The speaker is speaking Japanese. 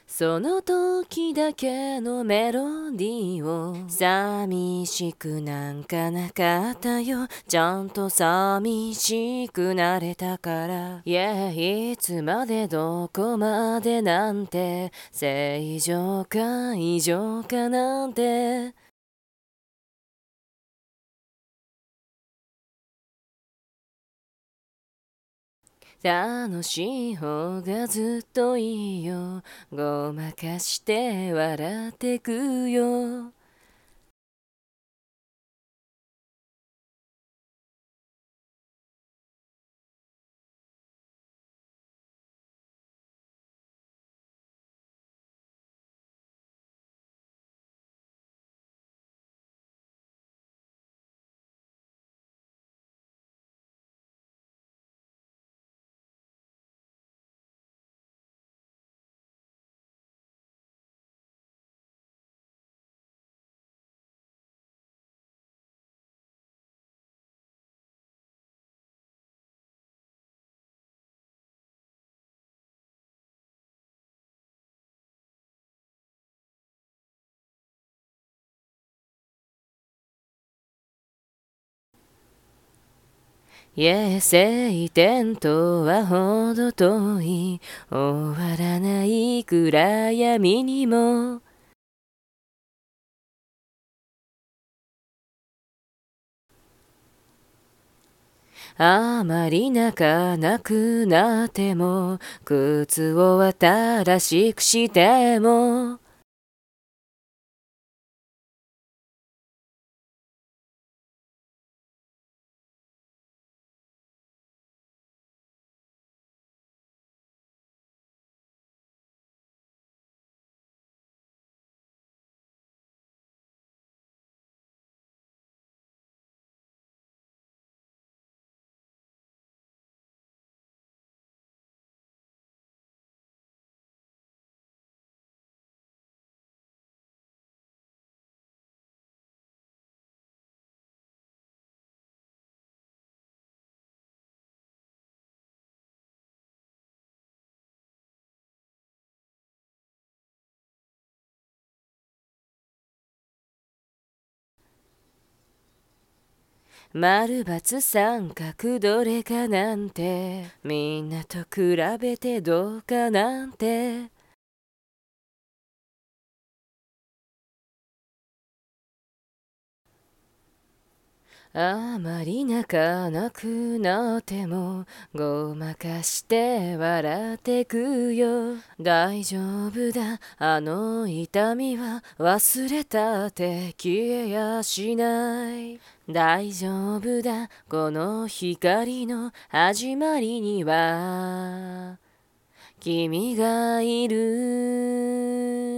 その時だけのメロディーを寂しくなんかなかったよ。ちゃんと寂しくなれたから。いつまでどこまでなんて正常か異常かなんて楽しい方がずっといいよ。ごまかして笑ってくよ。晴天とはほど遠い終わらない暗闇にもあまり泣かなくなっても靴を新しくしても丸×三角どれかなんてみんなと比べてどうかなんてあまり泣かなくなってもごまかして笑ってくよ。大丈夫だあの痛みは忘れたって消えやしない。大丈夫だこの光の始まりには君がいる。